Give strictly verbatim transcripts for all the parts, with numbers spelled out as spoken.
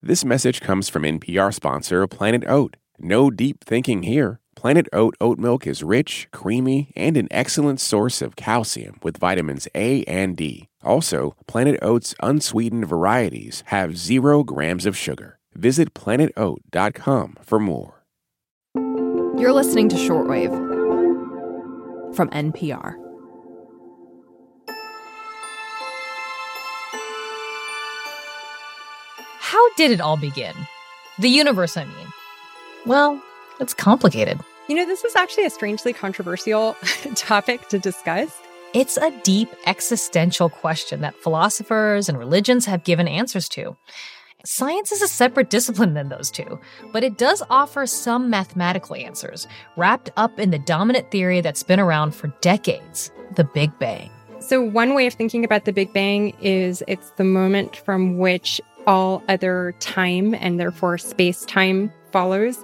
This message comes from N P R sponsor Planet Oat. No deep thinking here. Planet Oat oat milk is rich, creamy, and an excellent source of calcium with vitamins A and D. Also, Planet Oat's unsweetened varieties have zero grams of sugar. Visit planet oat dot com for more. You're listening to Shortwave from N P R. How did it all begin? The universe, I mean. Well, it's complicated. You know, this is actually a strangely controversial topic to discuss. It's a deep existential question that philosophers and religions have given answers to. Science is a separate discipline than those two, but it does offer some mathematical answers, wrapped up in the dominant theory that's been around for decades, the Big Bang. So one way of thinking about the Big Bang is it's the moment from which all other time and therefore space-time follows.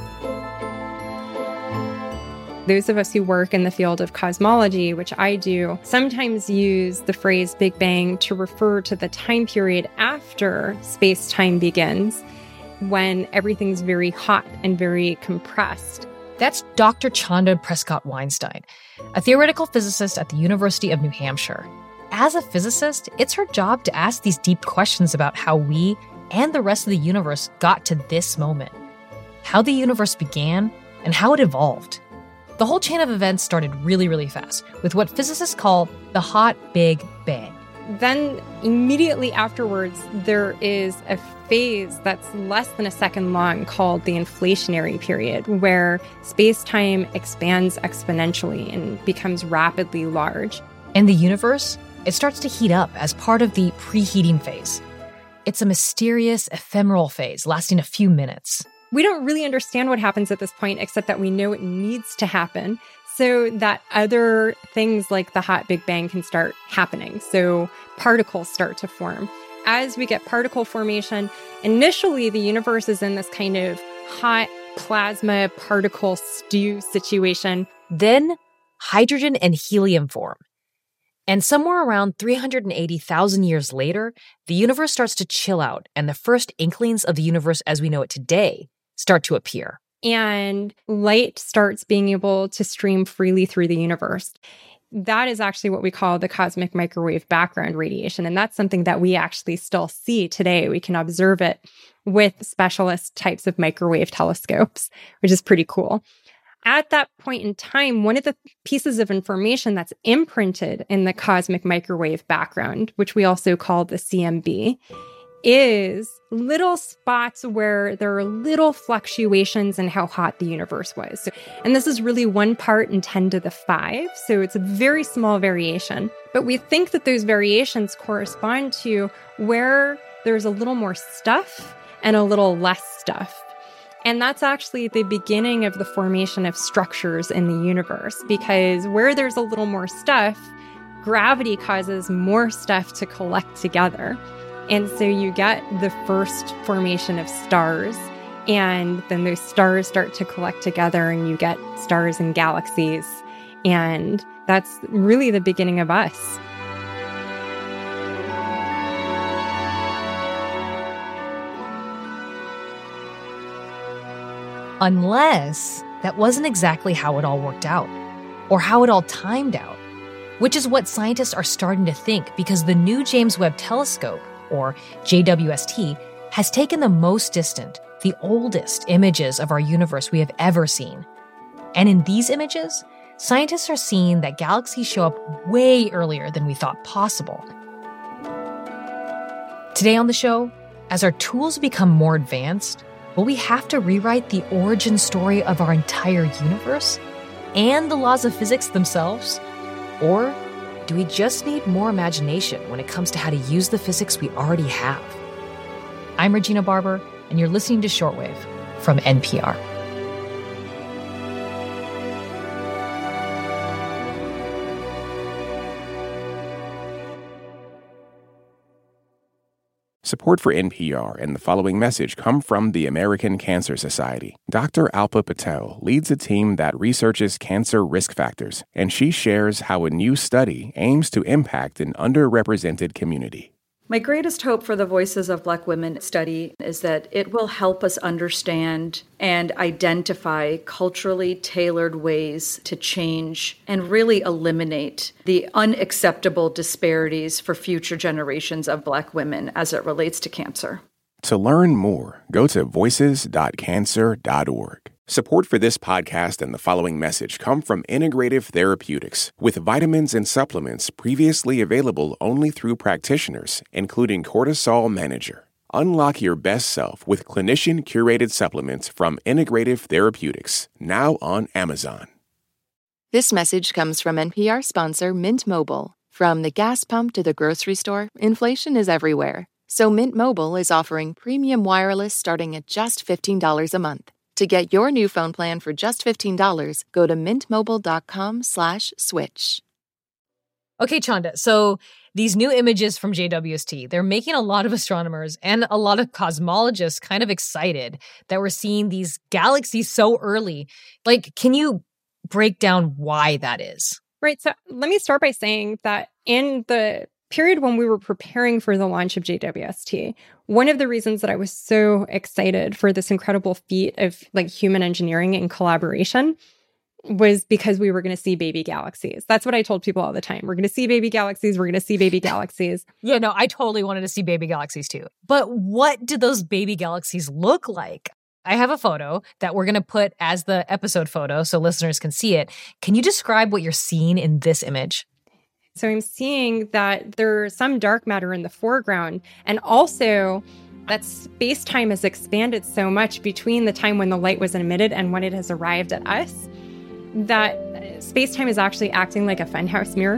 Those of us who work in the field of cosmology, which I do, sometimes use the phrase Big Bang to refer to the time period after space-time begins, when everything's very hot and very compressed. That's Doctor Chanda Prescott-Weinstein, a theoretical physicist at the University of New Hampshire. As a physicist, it's her job to ask these deep questions about how we and the rest of the universe got to this moment, how the universe began, and how it evolved. The whole chain of events started really, really fast, with what physicists call the Hot Big Bang. Then, immediately afterwards, there is a phase that's less than a second long called the inflationary period, where space-time expands exponentially and becomes rapidly large. And the universe, it starts to heat up as part of the preheating phase. It's a mysterious, ephemeral phase lasting a few minutes. We don't really understand what happens at this point, except that we know it needs to happen so that other things like the Hot Big Bang can start happening. So particles start to form. As we get particle formation, initially the universe is in this kind of hot plasma particle stew situation. Then hydrogen and helium form. And somewhere around three hundred eighty thousand years later, the universe starts to chill out, and the first inklings of the universe as we know it today start to appear. And light starts being able to stream freely through the universe. That is actually what we call the cosmic microwave background radiation. And that's something that we actually still see today. We can observe it with specialist types of microwave telescopes, which is pretty cool. At that point in time, one of the pieces of information that's imprinted in the cosmic microwave background, which we also call the C M B, is little spots where there are little fluctuations in how hot the universe was. So, and this is really one part in ten to the five, so it's a very small variation. But we think that those variations correspond to where there's a little more stuff and a little less stuff. And that's actually the beginning of the formation of structures in the universe, because where there's a little more stuff, gravity causes more stuff to collect together. And so you get the first formation of stars, and then those stars start to collect together, and you get stars and galaxies. And that's really the beginning of us. Unless that wasn't exactly how it all worked out, or how it all timed out, which is what scientists are starting to think, because the new James Webb Telescope, or J W S T, has taken the most distant, the oldest images of our universe we have ever seen. And in these images, scientists are seeing that galaxies show up way earlier than we thought possible. Today on the show, as our tools become more advanced, will we have to rewrite the origin story of our entire universe and the laws of physics themselves? Or do we just need more imagination when it comes to how to use the physics we already have? I'm Regina Barber, and you're listening to Shortwave from N P R. Support for N P R and the following message come from the American Cancer Society. Doctor Alpa Patel leads a team that researches cancer risk factors, and she shares how a new study aims to impact an underrepresented community. My greatest hope for the Voices of Black Women study is that it will help us understand and identify culturally tailored ways to change and really eliminate the unacceptable disparities for future generations of Black women as it relates to cancer. To learn more, go to voices dot cancer dot org. Support for this podcast and the following message come from Integrative Therapeutics, with vitamins and supplements previously available only through practitioners, including Cortisol Manager. Unlock your best self with clinician-curated supplements from Integrative Therapeutics, now on Amazon. This message comes from N P R sponsor Mint Mobile. From the gas pump to the grocery store, inflation is everywhere. So Mint Mobile is offering premium wireless starting at just fifteen dollars a month. To get your new phone plan for just fifteen dollars, go to mintmobile.com slash switch. Okay, Chanda, so these new images from J W S T, they're making a lot of astronomers and a lot of cosmologists kind of excited that we're seeing these galaxies so early. Like, can you break down why that is? Right. So let me start by saying that in the period when we were preparing for the launch of J W S T, one of the reasons that I was so excited for this incredible feat of like human engineering and collaboration was because we were going to see baby galaxies. That's what I told people all the time. We're going to see baby galaxies. We're going to see baby galaxies. Yeah, no, I totally wanted to see baby galaxies too. But what did those baby galaxies look like? I have a photo that we're going to put as the episode photo so listeners can see it. Can you describe what you're seeing in this image? So I'm seeing that there's some dark matter in the foreground, and also that space-time has expanded so much between the time when the light was emitted and when it has arrived at us, that space-time is actually acting like a funhouse mirror.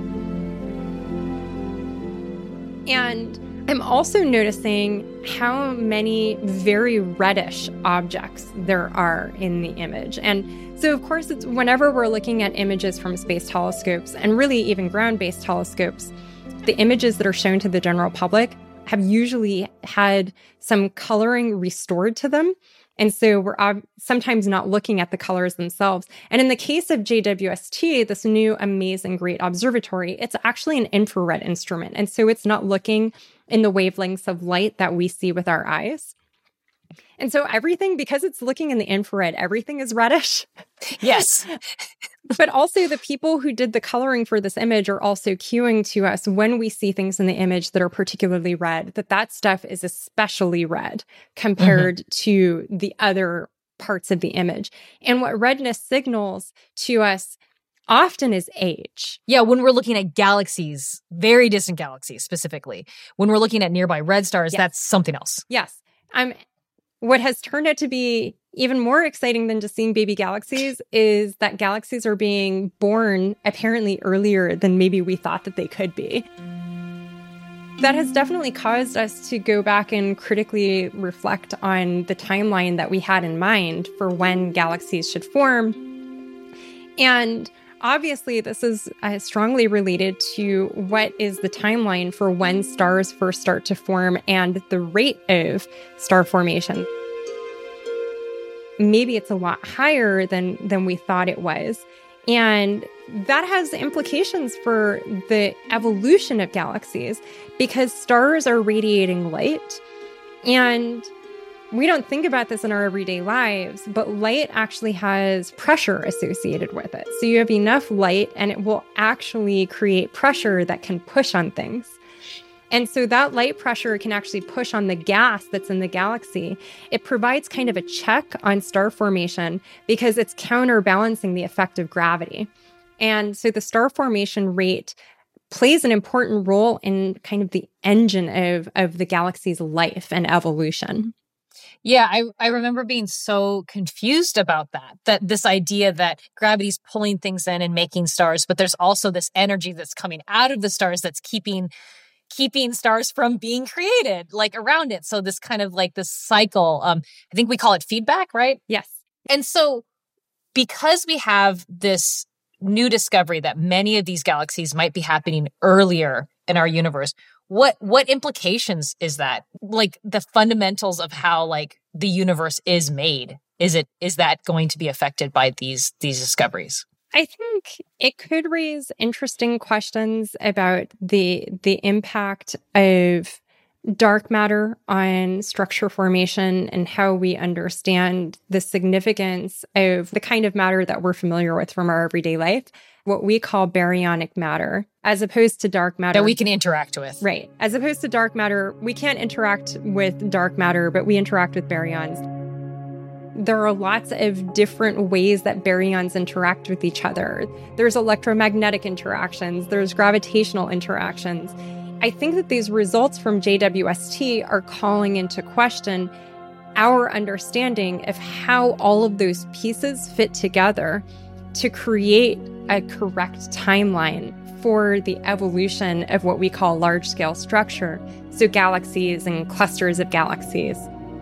And I'm also noticing how many very reddish objects there are in the image. And so, of course, it's whenever we're looking at images from space telescopes, and really even ground-based telescopes, the images that are shown to the general public have usually had some coloring restored to them. And so we're ob- sometimes not looking at the colors themselves. And in the case of J W S T, this new amazing great observatory, it's actually an infrared instrument. And so it's not looking in the wavelengths of light that we see with our eyes. And so everything, because it's looking in the infrared, everything is reddish. Yes. But also the people who did the coloring for this image are also cueing to us when we see things in the image that are particularly red, that that stuff is especially red compared mm-hmm. to the other parts of the image. And what redness signals to us often is age. Yeah, when we're looking at galaxies, very distant galaxies specifically, when we're looking at nearby red stars, yes. that's something else. Yes. Um, what has turned out to be even more exciting than just seeing baby galaxies is that galaxies are being born apparently earlier than maybe we thought that they could be. That has definitely caused us to go back and critically reflect on the timeline that we had in mind for when galaxies should form. And obviously, this is uh, strongly related to what is the timeline for when stars first start to form and the rate of star formation. Maybe it's a lot higher than, than we thought it was. And that has implications for the evolution of galaxies because stars are radiating light. And we don't think about this in our everyday lives, but light actually has pressure associated with it. So you have enough light and it will actually create pressure that can push on things. And so that light pressure can actually push on the gas that's in the galaxy. It provides kind of a check on star formation because it's counterbalancing the effect of gravity. And so the star formation rate plays an important role in kind of the engine of, of the galaxy's life and evolution. Yeah, I, I remember being so confused about that, that this idea that gravity's pulling things in and making stars, but there's also this energy that's coming out of the stars that's keeping keeping stars from being created, like around it. So this kind of like this cycle, um, I think we call it feedback, right? Yes. And so because we have this new discovery that many of these galaxies might be happening earlier in our universe, What what implications is that? Like the fundamentals of how like the universe is made. Is it is that going to be affected by these these discoveries? I think it could raise interesting questions about the the impact of dark matter on structure formation and how we understand the significance of the kind of matter that we're familiar with from our everyday life, what we call baryonic matter, as opposed to dark matter. That we can interact with. Right. As opposed to dark matter, we can't interact with dark matter, but we interact with baryons. There are lots of different ways that baryons interact with each other. There's electromagnetic interactions, there's gravitational interactions. I think that these results from J W S T are calling into question our understanding of how all of those pieces fit together to create a correct timeline for the evolution of what we call large-scale structure, so galaxies and clusters of galaxies.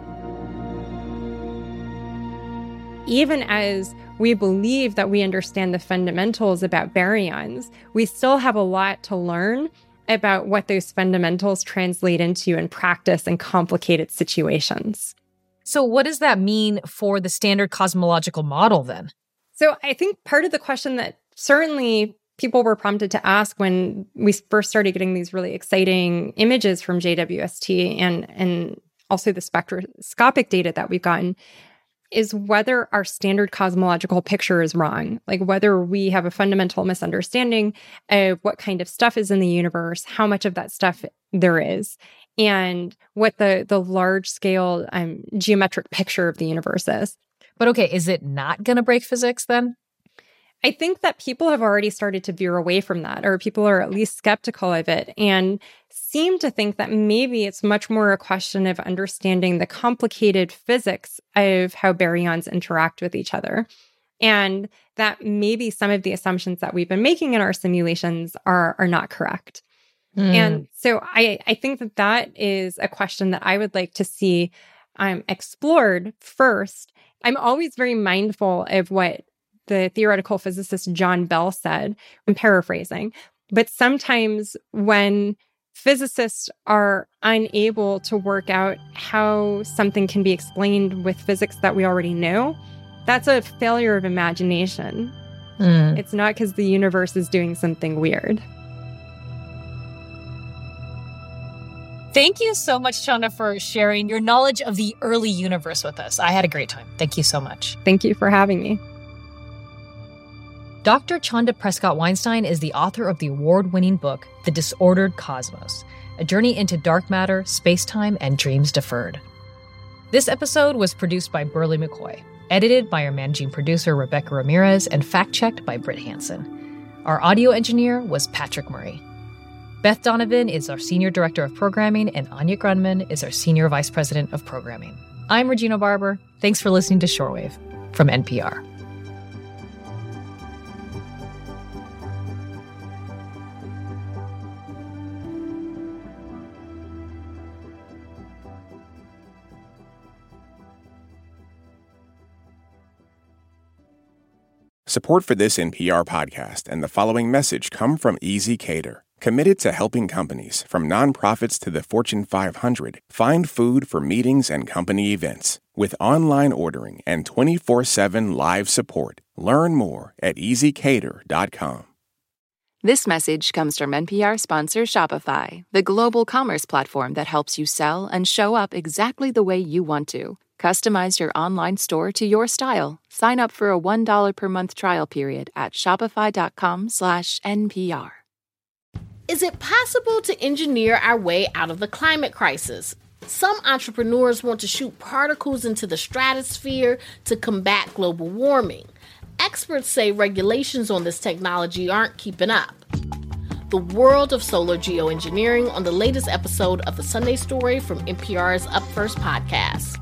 Even as we believe that we understand the fundamentals about baryons, we still have a lot to learn about what those fundamentals translate into in practice in complicated situations. So what does that mean for the standard cosmological model then? So I think part of the question that certainly people were prompted to ask when we first started getting these really exciting images from J W S T and, and also the spectroscopic data that we've gotten is whether our standard cosmological picture is wrong, like whether we have a fundamental misunderstanding of what kind of stuff is in the universe, how much of that stuff there is, and what the, the large-scale um, geometric picture of the universe is. But okay, is it not going to break physics then? I think that people have already started to veer away from that, or people are at least skeptical of it and seem to think that maybe it's much more a question of understanding the complicated physics of how baryons interact with each other. And that maybe some of the assumptions that we've been making in our simulations are, are not correct. Mm. And so I, I think that that is a question that I would like to see um, explored first. I'm always very mindful of what the theoretical physicist John Bell said, I'm paraphrasing, but sometimes when physicists are unable to work out how something can be explained with physics that we already know, that's a failure of imagination. Mm. It's not because the universe is doing something weird. Thank you so much, Chanda, for sharing your knowledge of the early universe with us. I had a great time. Thank you so much. Thank you for having me. Doctor Chanda Prescott-Weinstein is the author of the award-winning book, The Disordered Cosmos, a journey into dark matter, space-time, and dreams deferred. This episode was produced by Burley McCoy, edited by our managing producer, Rebecca Ramirez, and fact-checked by Britt Hansen. Our audio engineer was Patrick Murray. Beth Donovan is our Senior Director of Programming, and Anya Grunman is our Senior Vice President of Programming. I'm Regina Barber. Thanks for listening to Shortwave from N P R. Support for this N P R podcast and the following message come from Easy Cater, committed to helping companies, from nonprofits to the Fortune five hundred, find food for meetings and company events. With online ordering and twenty-four seven live support, learn more at easy cater dot com. This message comes from N P R sponsor Shopify, the global commerce platform that helps you sell and show up exactly the way you want to. Customize your online store to your style. Sign up for a one dollar per month trial period at shopify.com slash NPR. Is it possible to engineer our way out of the climate crisis? Some entrepreneurs want to shoot particles into the stratosphere to combat global warming. Experts say regulations on this technology aren't keeping up. The world of solar geoengineering on the latest episode of The Sunday Story from N P R's Up First podcast.